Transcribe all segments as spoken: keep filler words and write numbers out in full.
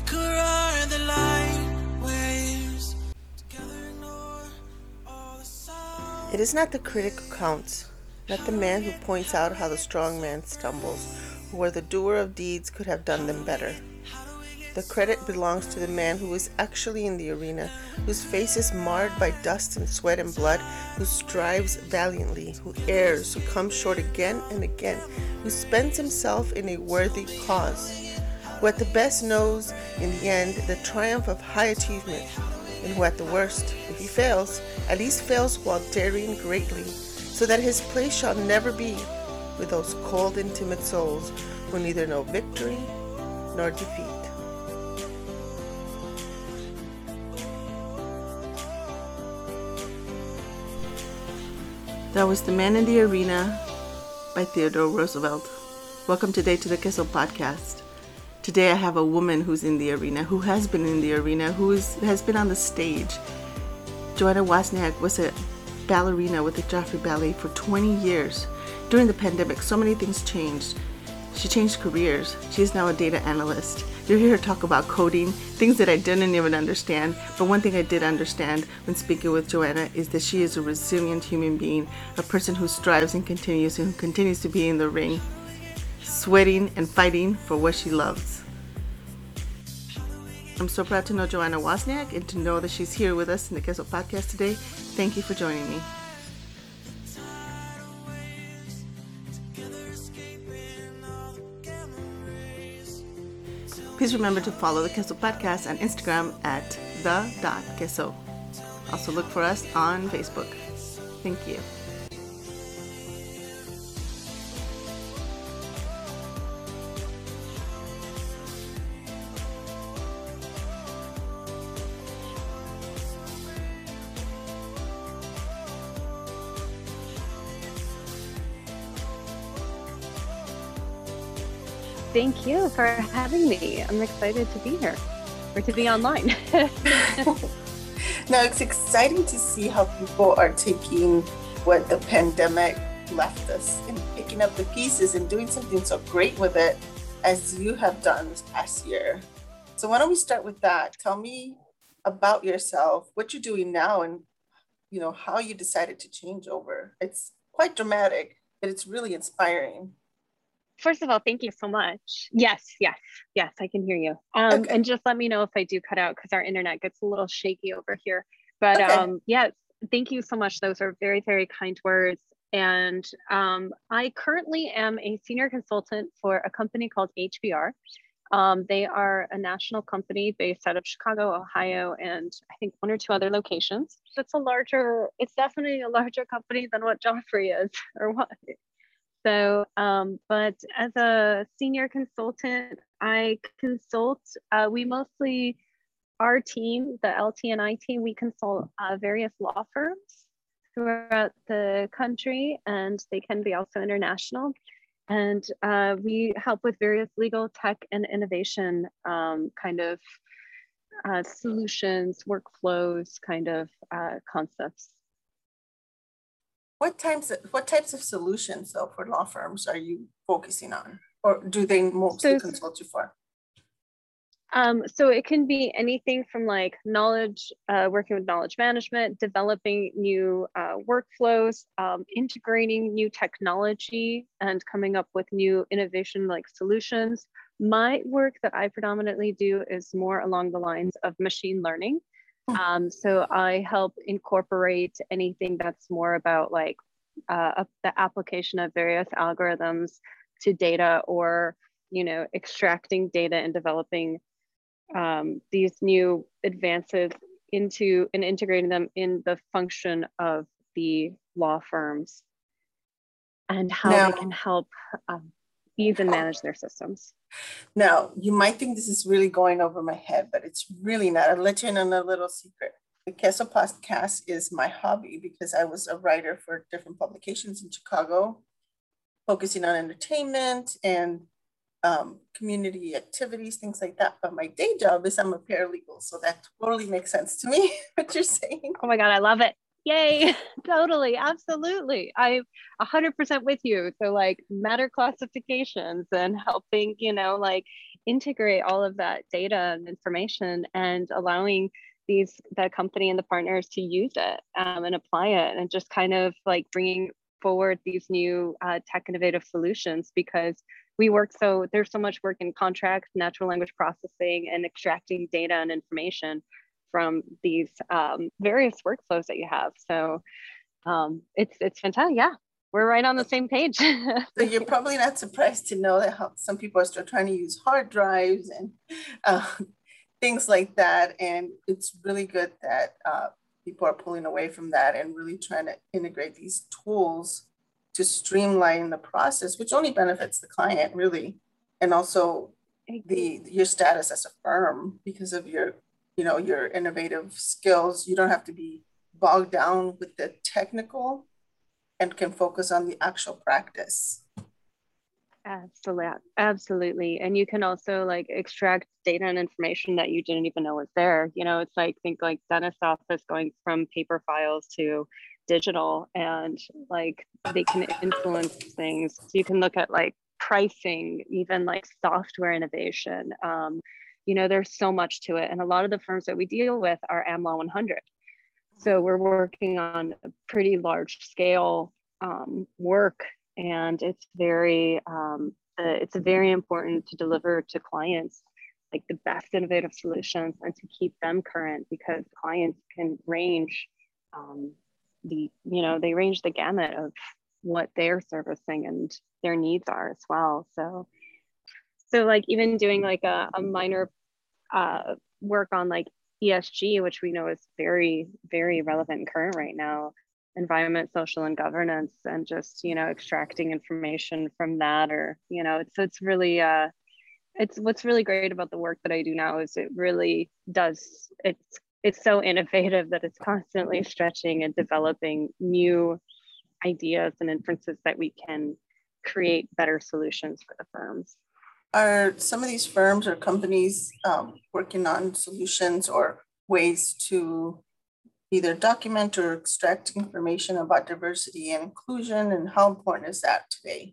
could ride the light waves together, ignore all the sound. It is not the critic who counts, not the man who points out how the strong man stumbles, or where the doer of deeds could have done them better. The credit belongs to the man who is actually in the arena, whose face is marred by dust and sweat and blood, who strives valiantly, who errs, who comes short again and again, who spends himself in a worthy cause, who at the best knows, in the end, the triumph of high achievement, and who at the worst, if he fails, at least fails while daring greatly, so that his place shall never be with those cold and timid souls who neither know victory nor defeat. That was The Man in the Arena by Theodore Roosevelt. Welcome today to the Queso Podcast. Today I have a woman who's in the arena, who has been in the arena, who is, has been on the stage. Joanna Wozniak was a ballerina with the Joffrey Ballet for twenty years. During the pandemic, so many things changed. She changed careers. She is now a data analyst. You'll hear her talk about coding, things that I didn't even understand. But one thing I did understand when speaking with Joanna is that she is a resilient human being, a person who strives and continues and who continues to be in the ring, sweating and fighting for what she loves. I'm so proud to know Joanna Wozniak and to know that she's here with us in the Queso Podcast today. Thank you for joining me. Please remember to follow the Queso Podcast on Instagram at the dot queso. Also look for us on Facebook. Thank you. Thank you for having me. I'm excited to be here, or to be online. Now, it's exciting to see how people are taking what the pandemic left us and picking up the pieces and doing something so great with it as you have done this past year. So why don't we start with that? Tell me about yourself, what you're doing now, and you know how you decided to change over. It's quite dramatic, but it's really inspiring. First of all, thank you so much. Yes, yes, yes, I can hear you. Um, Okay. And just let me know if I do cut out because our internet gets a little shaky over here. But Okay. um, yes, thank you so much. Those are very, very kind words. And um, I currently am a senior consultant for a company called H B R. Um, they are a national company based out of Chicago, Ohio, and I think one or two other locations. So it's a larger, it's definitely a larger company than what Joffrey is or what. So, um, but as a senior consultant, I consult, uh, we mostly, our team, the L T N I team, we consult uh, various law firms throughout the country, and they can be also international. And uh, we help with various legal, tech, and innovation um, kind of uh, solutions, workflows, kind of uh, concepts. What types of, what types of solutions, though, for law firms are you focusing on, or do they mostly So, consult you for? Um, so it can be anything from like knowledge, uh, working with knowledge management, developing new uh, workflows, um, integrating new technology, and coming up with new innovation like solutions. My work that I predominantly do is more along the lines of machine learning. Um, so I help incorporate anything that's more about like uh, the application of various algorithms to data, or you know, extracting data and developing um, these new advances into and integrating them in the function of the law firms and how Now, they can help um, ease and manage their systems. Now, you might think this is really going over my head, but it's really not. I'll let you in on a little secret. The Queso Podcast is my hobby because I was a writer for different publications in Chicago, focusing on entertainment and um, community activities, things like that. But my day job is I'm a paralegal. So that totally makes sense to me, what you're saying. Oh my God, I love it. Yay, totally, absolutely. I'm one hundred percent with you. So like matter classifications and helping, you know, like integrate all of that data and information and allowing these the company and the partners to use it um, and apply it, and just kind of like bringing forward these new uh, tech innovative solutions, because we work so there's so much work in contract, natural language processing, and extracting data and information from these um, various workflows that you have. So um, it's it's fantastic. Yeah, we're right on the same page. So you're probably not surprised to know that how some people are still trying to use hard drives and uh, things like that. And it's really good that uh, people are pulling away from that and really trying to integrate these tools to streamline the process, which only benefits the client really, and also the your status as a firm because of your, you know, your innovative skills. You don't have to be bogged down with the technical and can focus on the actual practice. Absolutely, absolutely. And you can also like extract data and information that you didn't even know was there. You know, it's like, think like dentist office going from paper files to digital, and like they can influence things. So you can look at like pricing, even like software innovation. Um, you know, there's so much to it. And a lot of the firms that we deal with are AmLaw one hundred. So we're working on a pretty large scale um, work, and it's very, um, uh, it's very important to deliver to clients like the best innovative solutions and to keep them current, because clients can range um, the, you know, they range the gamut of what they're servicing and their needs are as well. So, so like even doing like a, a minor uh, work on like E S G, which we know is very, very relevant and current right now, environment, social, and governance, and just, you know, extracting information from that, or, you know, it's, it's really, uh, it's what's really great about the work that I do now is it really does, it's, it's so innovative that it's constantly stretching and developing new ideas and inferences that we can create better solutions for the firms. Are some of these firms or companies um, working on solutions or ways to either document or extract information about diversity and inclusion, and how important is that today?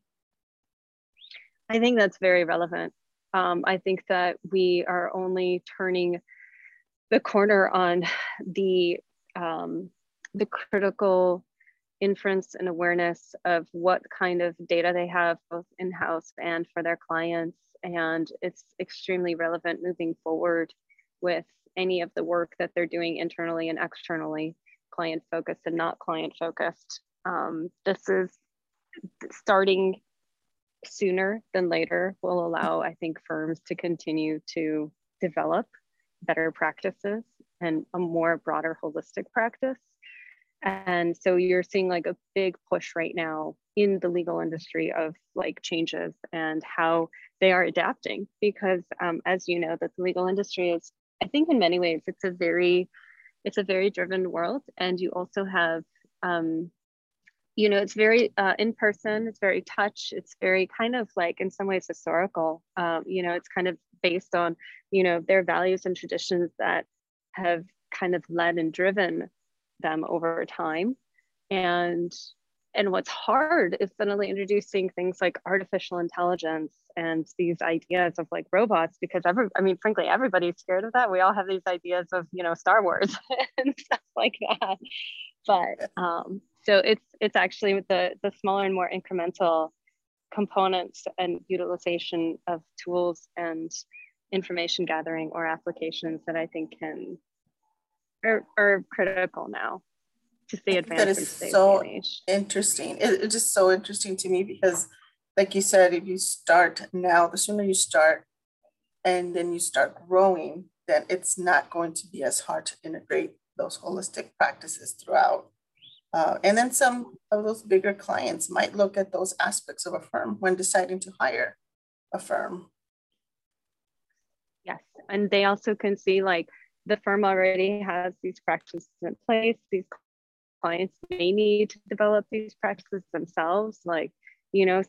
I think that's very relevant. Um, I think that we are only turning the corner on the um, the critical inference and awareness of what kind of data they have both in-house and for their clients. And it's extremely relevant moving forward with any of the work that they're doing internally and externally, client focused and not client focused. Um, this is starting sooner than later will allow, I think, firms to continue to develop better practices and a more broader holistic practice. And so you're seeing like a big push right now in the legal industry of like changes and how they are adapting, because um, as you know, that the legal industry is, I think in many ways, it's a very, it's a very driven world. And you also have, um, you know, it's very uh, in person, it's very touch, it's very kind of like in some ways historical. Um, you know, it's kind of based on, you know, their values and traditions that have kind of led and driven them over time. And and what's hard is suddenly introducing things like artificial intelligence and these ideas of like robots, because every, I mean, frankly, everybody's scared of that. We all have these ideas of, you know, Star Wars and stuff like that. But um, so it's it's actually with the the smaller and more incremental components and utilization of tools and information gathering or applications that I think can are, are critical now to stay advanced. That is so interesting. It, it's just so interesting to me because, like you said, if you start now, the sooner you start and then you start growing, then it's not going to be as hard to integrate those holistic practices throughout. Uh, and then some of those bigger clients might look at those aspects of a firm when deciding to hire a firm. Yes, and they also can see like the firm already has these practices in place. These clients may need to develop these practices themselves, like, you know,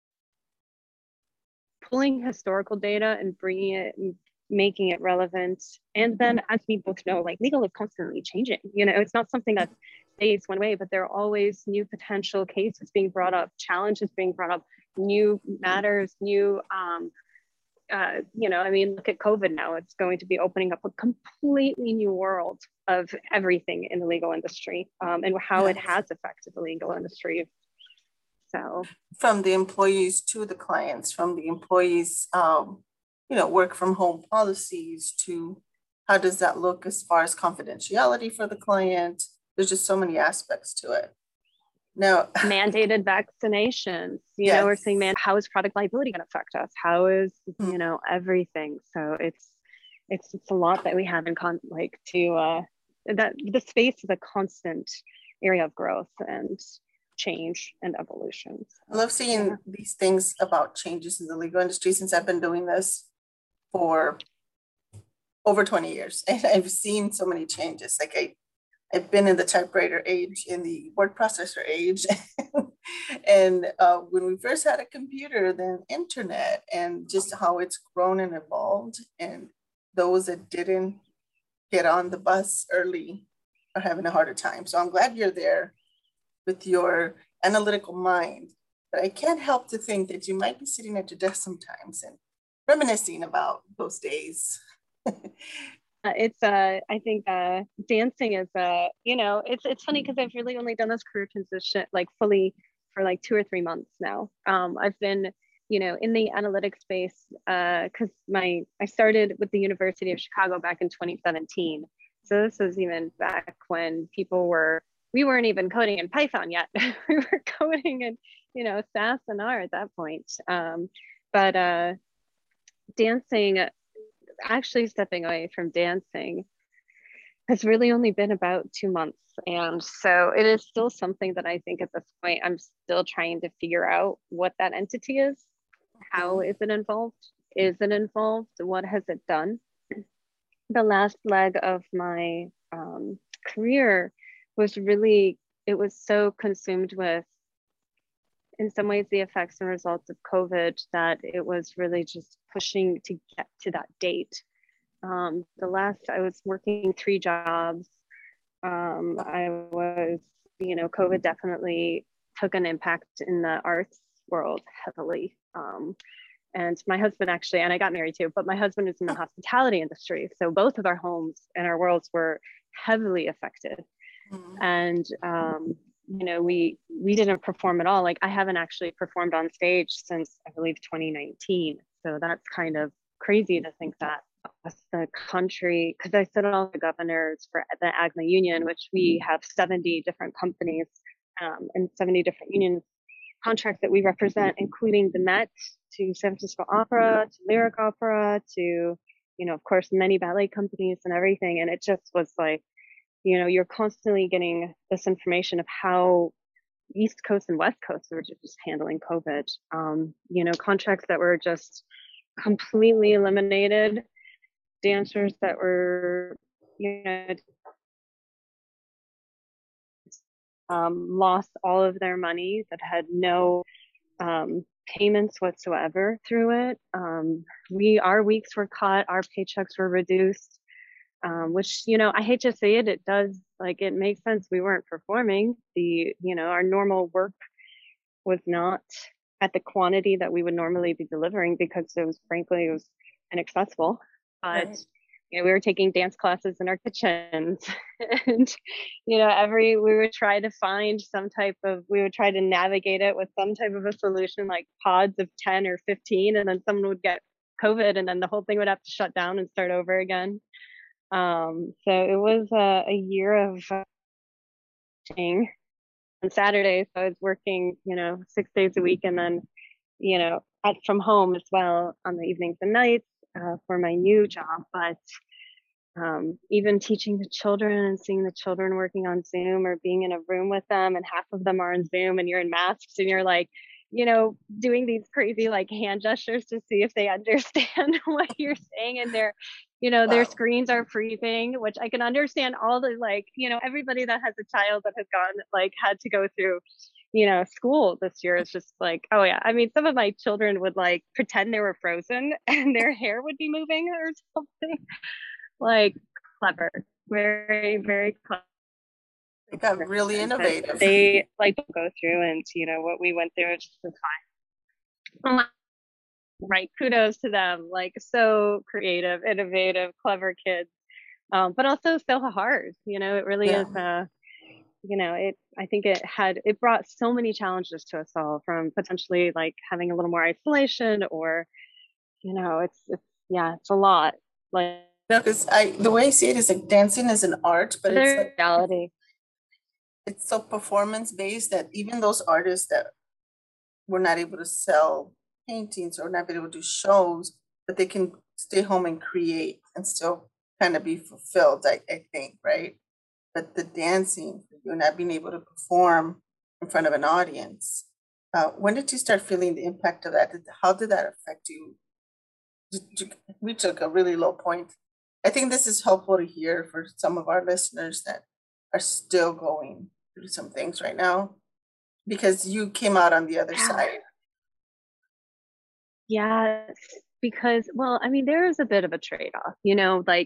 pulling historical data and bringing it and making it relevant. And then, as we both know, like legal is constantly changing. You know, it's not something that stays one way, but there are always new potential cases being brought up, challenges being brought up, new matters, new um, uh, you know, I mean, look at COVID now. It's going to be opening up a completely new world of everything in the legal industry, um, and how it Yes. has affected the legal industry. So From the employees to the clients, from the employees, um, you know, work from home policies to how does that look as far as confidentiality for the client? There's just so many aspects to it. Now, mandated vaccinations, you yes. know, we're seeing, man, how is product liability going to affect us? How is, Hmm. you know, everything. So it's, it's, it's a lot that we have in con like to, uh, that the space is a constant area of growth and change and evolution. So, I love seeing yeah. these things about changes in the legal industry since I've been doing this for over twenty years. And I've seen so many changes. Like I, I've been in the typewriter age, in the word processor age. And uh, when we first had a computer, then internet, and just how it's grown and evolved. And those that didn't get on the bus early are having a harder time. So I'm glad you're there with your analytical mind. But I can't help to think that you might be sitting at your desk sometimes and reminiscing about those days. Uh, it's uh I think uh dancing is uh you know, it's it's funny because I've really only done this career transition like fully for like two or three months now. um I've been, you know, in the analytics space uh because my I started with the University of Chicago back in twenty seventeen. So this was even back when people were, we weren't even coding in Python yet. We were coding in, you know, SAS and R at that point. um but uh dancing, actually stepping away from dancing has really only been about two months. And so it is still something that I think at this point, I'm still trying to figure out what that entity is. How is it involved? Is it involved? What has it done? The last leg of my um, career was really, it was so consumed with, in some ways, the effects and results of COVID that it was really just pushing to get to that date. Um, the last, I was working three jobs. Um, I was, you know, COVID definitely took an impact in the arts world heavily. Um, and my husband actually, and I got married too, but my husband is in the hospitality industry. So both of our homes and our worlds were heavily affected. Mm-hmm. And, um, you know, we, we didn't perform at all. Like I haven't actually performed on stage since I believe twenty nineteen. So that's kind of crazy to think that the country, because I sit on all the governors for the AGMA union, which we have seventy different companies um, and seventy different unions contracts that we represent, including the Met, to San Francisco Opera, to Lyric Opera, to, you know, of course, many ballet companies and everything. And it just was like, you know, you're constantly getting this information of how East Coast and West Coast were just handling COVID. Um, you know, contracts that were just completely eliminated, dancers that were, you know, um, lost all of their money, that had no um, payments whatsoever through it. Um, we, our weeks were cut, our paychecks were reduced, um, which, you know, I hate to say it, it does, like, it makes sense. We weren't performing. The, you know, our normal work was not at the quantity that we would normally be delivering because it was, frankly, it was inaccessible. But right. You know, we were taking dance classes in our kitchens, and you know, every we would try to find some type of, we would try to navigate it with some type of a solution, like pods of ten or fifteen, and then someone would get COVID, and then the whole thing would have to shut down and start over again. Um, so it was a, a year of uh, on Saturdays. So I was working, you know, six days a week, and then, you know, at from home as well on the evenings and nights. Uh, for my new job, but um, even teaching the children and seeing the children working on Zoom or being in a room with them, and half of them are on Zoom and you're in masks and you're like, you know, doing these crazy like hand gestures to see if they understand what you're saying, and their, you know, their wow. screens are freezing, which I can understand. All the, like, you know, everybody that has a child that has gone, like, had to go through, you know, school this year is just like, oh yeah. I mean, some of my children would like pretend they were frozen and their hair would be moving or something. Like, clever, very, very clever. They got really innovative. They like go through, and you know what we went through is just fine. right, kudos to them. Like so creative, innovative, clever kids, um, but also so hard. You know, it really Yeah. is. Uh, you know, it. I think it had it brought so many challenges to us all, from potentially like having a little more isolation, or you know, it's it's yeah, it's a lot. Like No, because I the way I see it is like dancing is an art, but it's their like reality. it's so performance based that even those artists that were not able to sell paintings or not be able to do shows, but they can stay home and create and still kind of be fulfilled, I, I think, right? But the dancing, you're not being able to perform in front of an audience. Uh, when did you start feeling the impact of that? Did, how did that affect you? Did you reach like a really low point? I think this is helpful to hear for some of our listeners that are still going through some things right now because you came out on the other Yeah. side. Yes, because well, I mean, there is a bit of a trade-off, you know, like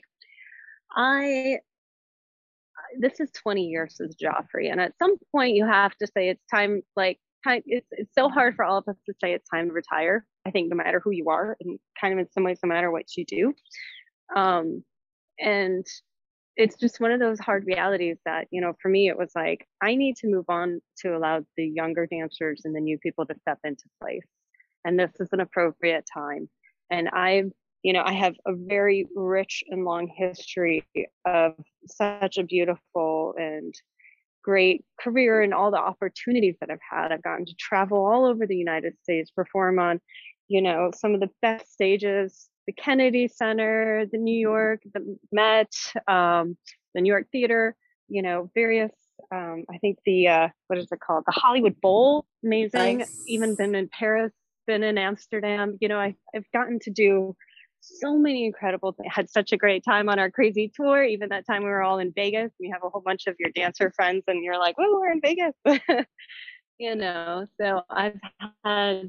I this is twenty years as Joffrey, and at some point you have to say it's time. Like, time, it's it's so hard for all of us to say it's time to retire. I think no matter who you are, and kind of in some ways, no matter what you do, um, and it's just one of those hard realities that you know, for me, it was like I need to move on to allow the younger dancers and the new people to step into place, and this is an appropriate time. And I've you know, I have a very rich and long history of such a beautiful and great career and all the opportunities that I've had. I've gotten to travel all over the United States, perform on, you know, some of the best stages, the Kennedy Center, the New York, the Met, um, the New York Theater, you know, various, um, I think the, uh, what is it called? The Hollywood Bowl, amazing. Even Nice. been in Paris, been in Amsterdam. You know, I, I've gotten to do so many incredible things. Had such a great time on our crazy tour. Even that time we were all in Vegas. We have a whole bunch of your dancer friends, and you're like, "Oh, we're in Vegas," you know. So I've had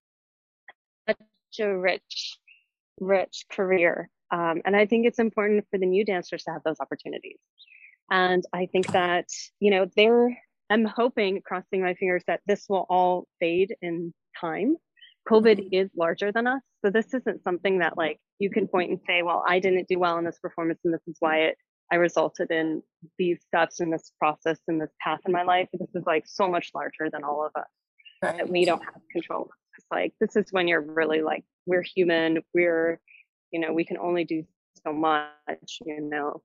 such a rich, rich career, um, and I think it's important for the new dancers to have those opportunities. And I think that you know, they're. I'm hoping, crossing my fingers, that this will all fade in time. COVID Mhm. is larger than us. So this isn't something that like you can point and say, well, I didn't do well in this performance and this is why it I resulted in these steps in this process in this path in my life. This is like so much larger than all of us that we Right. don't have control. It's like this is when you're really like we're human, we're you know, we can only do so much, you know.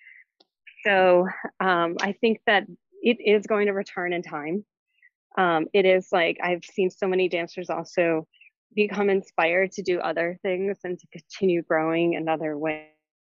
So um I think that it is going to return in time. Um, it is like I've seen so many dancers also become inspired to do other things and to continue growing in other ways.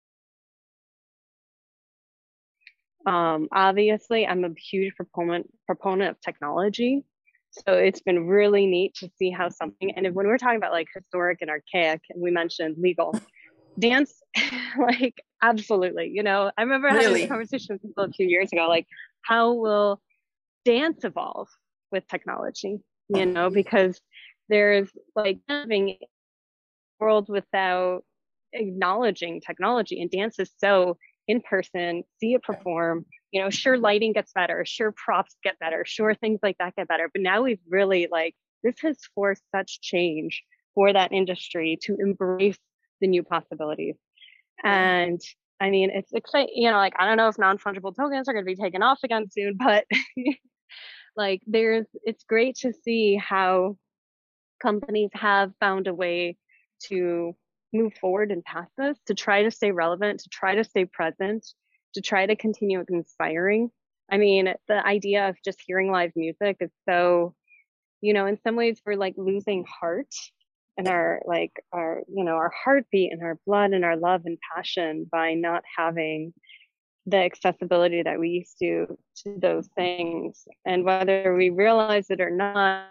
Um, obviously, I'm a huge proponent proponent of technology, so it's been really neat to see how something. And when we're talking about like historic and archaic, and we mentioned legal dance, like absolutely, you know, I remember having this Really? conversation with people a few years ago, like how will dance evolve with technology? You know, because there's like having a world without acknowledging technology, and dance is so in person, see it perform, you know, sure lighting gets better, sure props get better, sure things like that get better, but now we've really like this has forced such change for that industry to embrace the new possibilities. Yeah. And I mean, it's exciting, you know, like I don't know if non-fungible tokens are going to be taken off again soon, but like there's it's great to see how companies have found a way to move forward and past this, to try to stay relevant, to try to stay present, to try to continue inspiring. I mean, the idea of just hearing live music is so, you know, in some ways we're like losing heart and our like our, you know, our heartbeat and our blood and our love and passion by not having the accessibility that we used to to those things. And whether we realize it or not,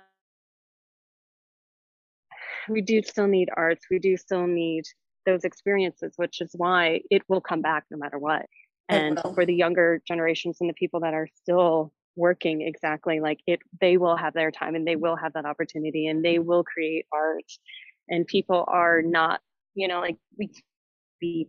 we do still need arts. We do still need those experiences, which is why it will come back no matter what. It And will. for the younger generations and the people that are still working exactly like it, they will have their time and they will have that opportunity and they will create art. And people are not, you know, like we be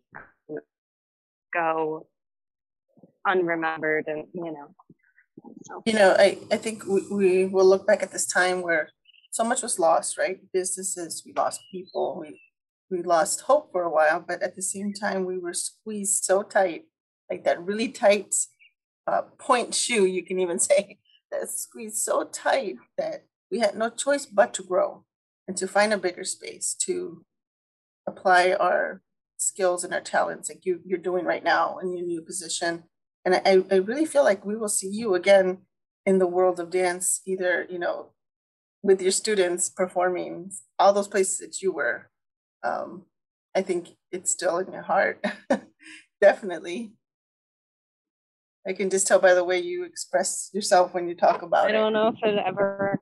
go unremembered and, you know, so. You know, I, I think we, we will look back at this time where so much was lost, right? Businesses, we lost people, we we lost hope for a while, but at the same time, we were squeezed so tight, like that really tight uh, point shoe, you can even say, that's squeezed so tight that we had no choice but to grow and to find a bigger space to apply our skills and our talents like you, you're doing right now in your new position. And I, I really feel like we will see you again in the world of dance, either, you know, with your students performing all those places that you were. Um, I think it's still in your heart. Definitely. I can just tell by the way you express yourself when you talk about I it. don't know if it ever,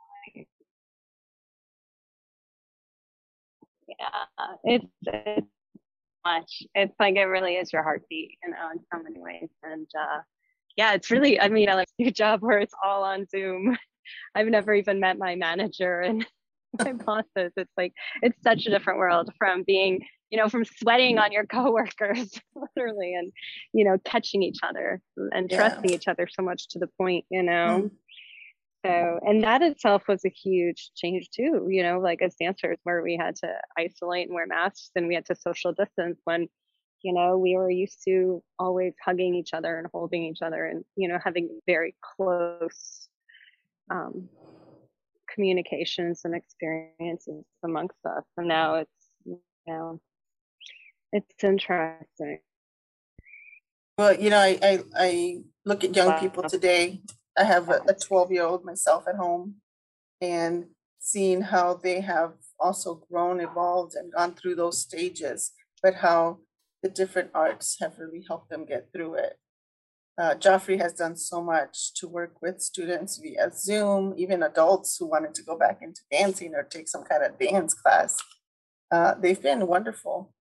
yeah, it's, it's much. It's like it really is your heartbeat, you know, in so many ways. And uh, yeah, it's really, I mean, I like your job where it's all on Zoom. I've never even met my manager and my bosses. It's like, it's such a different world from being, you know, from sweating on your coworkers, literally, and, you know, catching each other and Yeah. trusting each other so much to the point, you know. Mm. So, and that itself was a huge change too, you know, like as dancers, where we had to isolate and wear masks and we had to social distance when, you know, we were used to always hugging each other and holding each other and, you know, having very close um, communications and experiences amongst us. And now it's, you know, it's interesting. Well, you know, I, I, I look at young people today. I have a twelve year old myself at home, and seeing how they have also grown, evolved, and gone through those stages, but how the different arts have really helped them get through it. Uh, Joffrey has done so much to work with students via Zoom, even adults who wanted to go back into dancing or take some kind of dance class. Uh, they've been wonderful.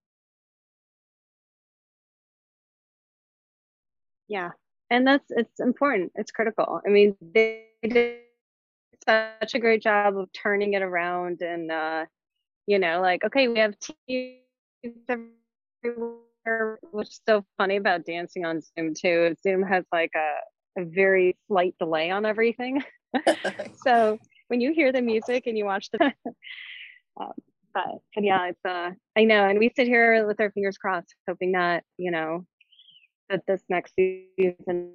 Yeah. And that's, it's important. It's critical. I mean, they did such a great job of turning it around and, uh, you know, like, okay, we have teams everywhere. What's so funny about dancing on Zoom too, is Zoom has like a, a very slight delay on everything. So when you hear the music and you watch the, um, but, but yeah, it's, uh, I know. And we sit here with our fingers crossed, hoping that, you know, that this next season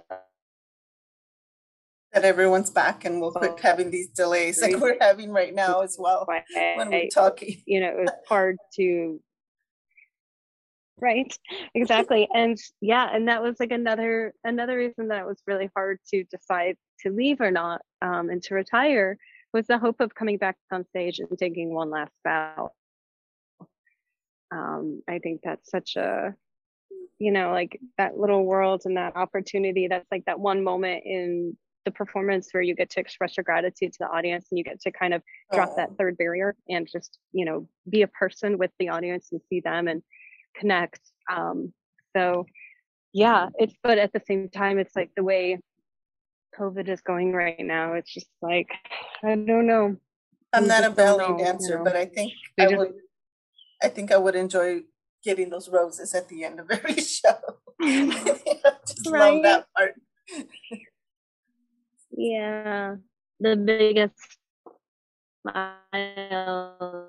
that everyone's back and we'll quit having these delays like we're having right now as well when we're talking. You know, it was hard to, right, exactly. And yeah, and that was like another another reason that it was really hard to decide to leave or not, um, and to retire, was the hope of coming back on stage and taking one last bow. Um, I think that's such a, you know, like that little world and that opportunity, that's like that one moment in the performance where you get to express your gratitude to the audience and you get to kind of drop Oh. that third barrier and just, you know, be a person with the audience and see them and connect. Um, so yeah, it's, but at the same time, it's like the way COVID is going right now, it's just like, I don't know. I'm You not a just don't ballet know, dancer, you know. but I think They I just- would I think I would enjoy getting those roses at the end of every show. I just love Right? that part. Yeah, the biggest smile.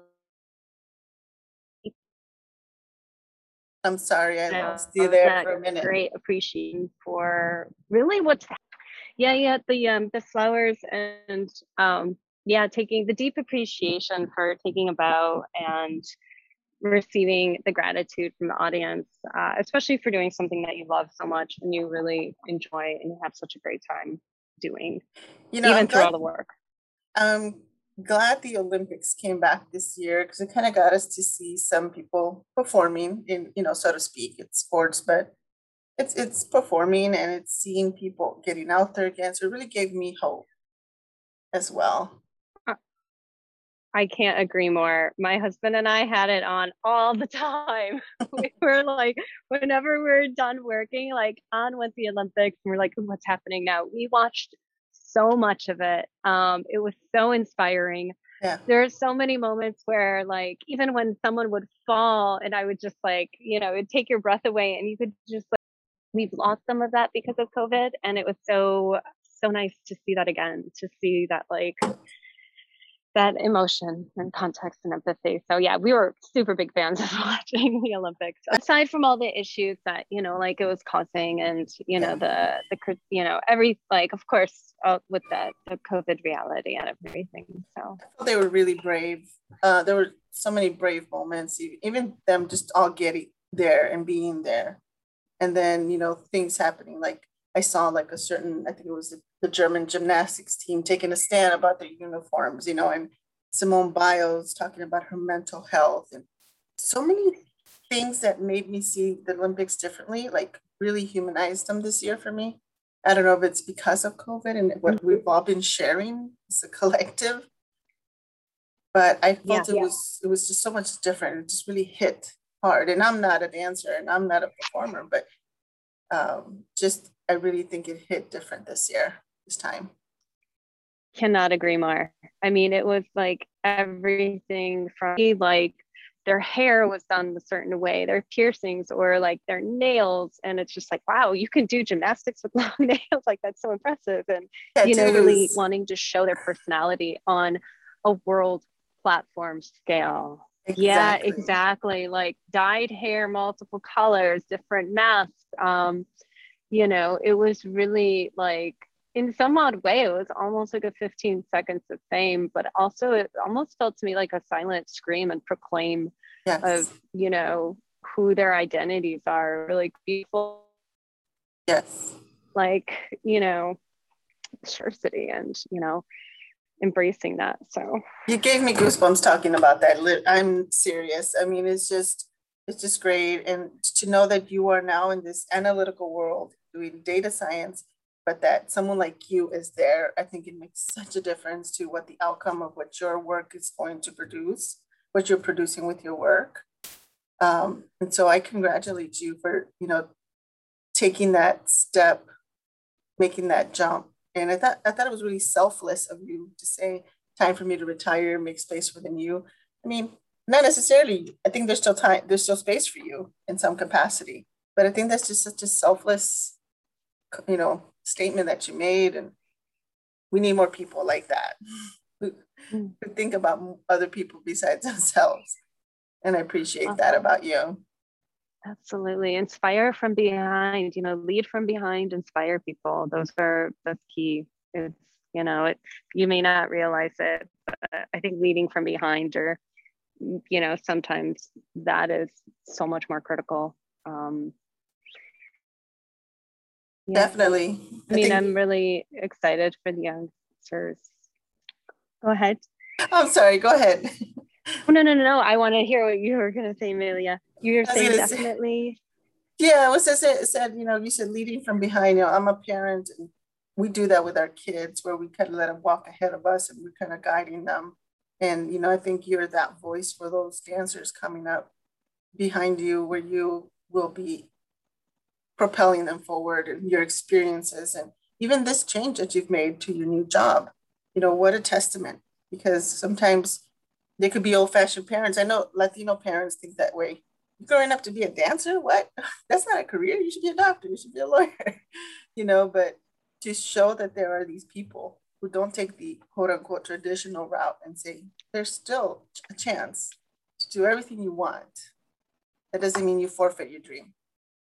I'm sorry, I know, lost you there that for a minute. great appreciation for really what's, yeah, yeah, the um the flowers and um yeah, taking the deep appreciation for taking a bow and receiving the gratitude from the audience, uh, especially for doing something that you love so much and you really enjoy and you have such a great time doing, You know, even I'm through all glad, the work. I'm glad the Olympics came back this year because it kind of got us to see some people performing in, you know, so to speak. It's sports, but it's it's performing and it's seeing people getting out there again. So it really gave me hope as well. I can't agree more. My husband and I had it on all the time. We were like, whenever we were done working, like on with the Olympics, and we're like, what's happening now? We watched so much of it. Um, it was so inspiring. Yeah. There are so many moments where, like, even when someone would fall, and I would just like, you know, it'd take your breath away, and you could just like, we've lost some of that because of COVID, and it was so so nice to see that again. To see that, like, that emotion and context and empathy. So yeah, we were super big fans of watching the Olympics. Aside from all the issues that, you know, like it was causing, and you know, Yeah. the the you know, every, like, of course, uh, with the the COVID reality and everything. So They were really brave. Uh, there were so many brave moments, e- even them just all getting there and being there. And then, you know, things happening. Like I saw like a certain, I think it was the, the German gymnastics team taking a stand about their uniforms, you know, and Simone Biles talking about her mental health, and so many things that made me see the Olympics differently, like really humanized them this year for me. I don't know if it's because of COVID and what we've all been sharing as a collective, but I yeah, felt it was it was just so much different. It just really hit hard. And I'm not a dancer and I'm not a performer, but um, just I really think it hit different this year, this time. cannot agree more. I mean, it was like everything from, like, their hair was done a certain way, their piercings, or like their nails. And it's just like, wow, you can do gymnastics with long nails. Like, that's so impressive. And, you know, really Tattoos. wanting to show their personality on a world platform scale. Yeah, Exactly. exactly. Like dyed hair, multiple colors, different masks. Um, you know, it was really like, in some odd way, it was almost like a fifteen seconds of fame, but also it almost felt to me like a silent scream and proclaim of, Yes. you know, who their identities are. Like people, Yes. like, you know, diversity and, you know, embracing that. So You gave me goosebumps talking about that. I'm serious. I mean, it's just it's just great. And to know that you are now in this analytical world doing data science, but that someone like you is there, I think it makes such a difference to what the outcome of what your work is going to produce, what you're producing with your work. Um, and so I congratulate you for, you know, taking that step, making that jump. And I thought I thought it was really selfless of you to say, time for me to retire, make space within you. I mean, not necessarily. I think there's still time, there's still space for you in some capacity. But I think that's just such a selfless, you know, statement that you made. And we need more people like that who, mm, who think about other people besides themselves. And I appreciate that awesome. about you. Absolutely. Inspire from behind, you know, lead from behind, inspire people. Those are, that's key. It's, you know, it, you may not realize it, but I think leading from behind, or, you know, sometimes that is so much more critical. Um, yeah. Definitely. I I mean, think, I'm really excited for the youngsters. Go ahead. I'm sorry, go ahead. Oh, no, no, no, no. I want to hear what you were going to say, Amelia. You were I was saying gonna say, definitely. yeah, it was just it said, you know, you said leading from behind. You know, I'm a parent, and we do that with our kids, where we kind of let them walk ahead of us, and we're kind of guiding them. And you know, I think you're that voice for those dancers coming up behind you, where you will be propelling them forward, and your experiences, and even this change that you've made to your new job. You know, what a testament! Because sometimes they could be old-fashioned parents. I know Latino parents think that way. You're growing up to be a dancer? What? That's not a career. You should be a doctor. You should be a lawyer. You know, but to show that there are these people who don't take the quote unquote traditional route and say there's still a chance to do everything you want. That doesn't mean you forfeit your dream.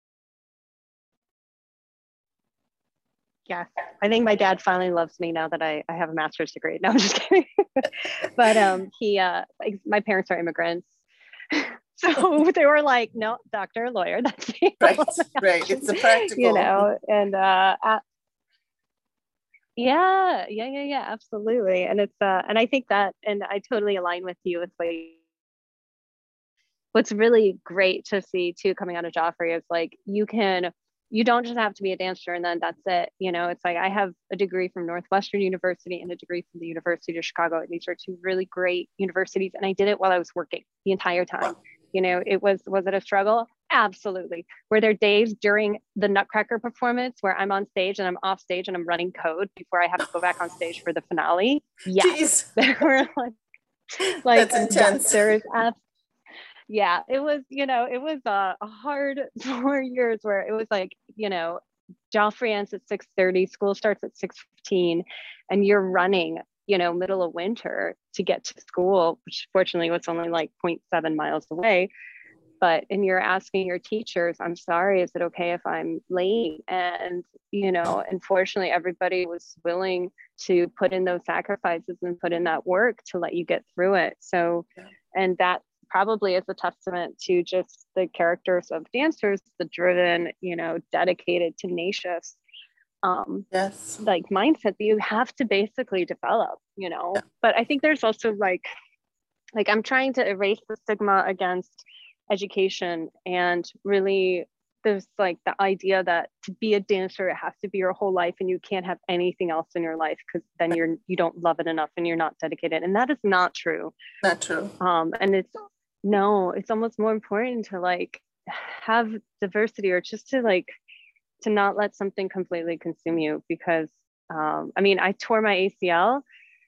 Yes. I think my dad finally loves me now that I, I have a master's degree. No, I'm just kidding. But um, he, uh, like, my parents are immigrants. So they were like, no, doctor, lawyer, that's the Right, only right. option, It's a you practical. know, and uh, uh, yeah, yeah, yeah, yeah, absolutely. And it's, uh, and I think that, and I totally align with you. It's like, what's really great to see too coming out of Joffrey is like, you can, you don't just have to be a dancer and then that's it. You know, it's like, I have a degree from Northwestern University and a degree from the University of Chicago. And these are two really great universities. And I did it while I was working the entire time. Wow. You know, it was, was it a struggle? Absolutely. Were there days during the Nutcracker performance where I'm on stage and I'm off stage and I'm running code before I have to go back on stage for the finale? Yes. Jeez, There were like, like that's yes, intense. there is absolutely, yeah, it was, you know, it was a, a hard four years where it was like, you know, Joffrey ends at six thirty, school starts at six fifteen, and you're running, you know, middle of winter to get to school, which fortunately was only like zero point seven miles away. But, and you're asking your teachers, I'm sorry, is it okay if I'm late? And, you know, unfortunately, everybody was willing to put in those sacrifices and put in that work to let you get through it. So, and that probably is a testament to just the characters of dancers, the driven, you know, dedicated, tenacious, um, yes, like mindset that you have to basically develop, you know. Yeah. But I think there's also like, like I'm trying to erase the stigma against education, and really there's like the idea that to be a dancer it has to be your whole life and you can't have anything else in your life because then you're you don't love it enough and you're not dedicated, and that is not true. Not true. Um and it's no it's almost more important to like have diversity, or just to like to not let something completely consume you, because um I mean I tore my A C L,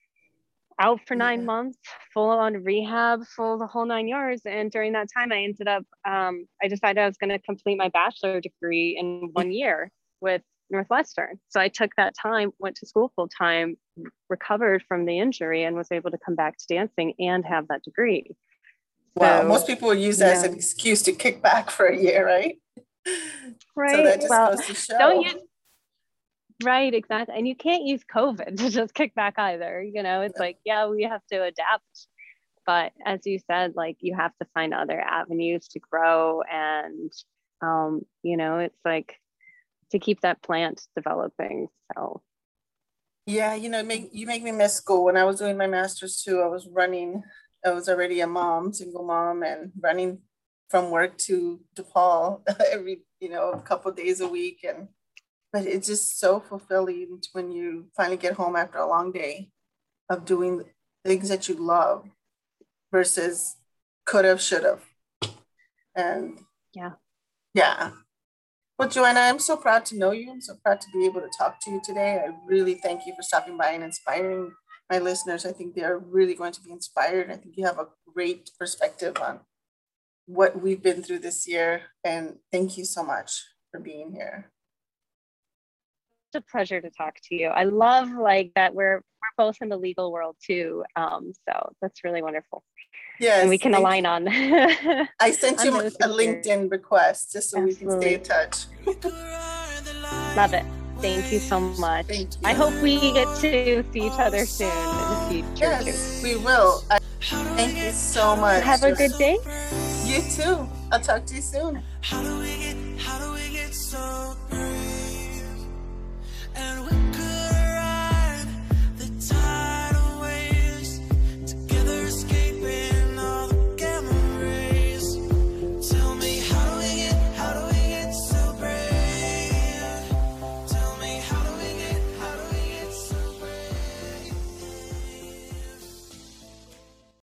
out for nine yeah. months, full on rehab, full the whole nine yards. And during that time, I ended up, um, I decided I was going to complete my bachelor degree in one year with Northwestern. So I took that time, went to school full time, recovered from the injury, and was able to come back to dancing and have that degree. Wow. So, most people would use that yeah. as an excuse to kick back for a year, right? Right. So that just well, goes to show. Don't use- Right, exactly. And you can't use COVID to just kick back either. You know, it's yeah. like, yeah, we have to adapt. But as you said, like you have to find other avenues to grow. And, um, you know, it's like to keep that plant developing. So. Yeah, you know, make, you make me miss school. When I was doing my master's too, I was running, I was already a mom, single mom, and running from work to DePaul every, you know, a couple of days a week. And But it's just so fulfilling when you finally get home after a long day of doing things that you love versus could have, should have. And yeah. Yeah. Well, Joanna, I'm so proud to know you. I'm so proud to be able to talk to you today. I really thank you for stopping by and inspiring my listeners. I think they're really going to be inspired. I think you have a great perspective on what we've been through this year. And thank you so much for being here. A pleasure to talk to you. I love like that we're we're both in the legal world too. Um, so that's really wonderful. Yes, and we can align on. I sent you a LinkedIn request just so Absolutely. We can stay in touch. Love it. Thank you so much. You. I hope we get to see each other soon in the future. Yes, too. We will. I, thank you so much. Have a good day. You too. I'll talk to you soon. How do we get, how do we get so